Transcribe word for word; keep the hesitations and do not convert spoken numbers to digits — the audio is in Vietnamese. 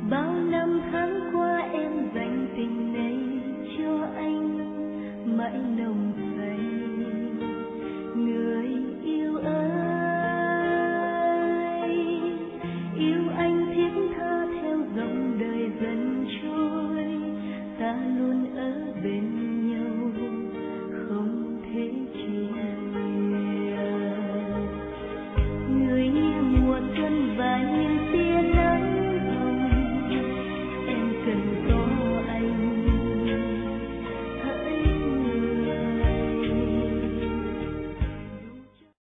bao năm tháng qua em dành tình này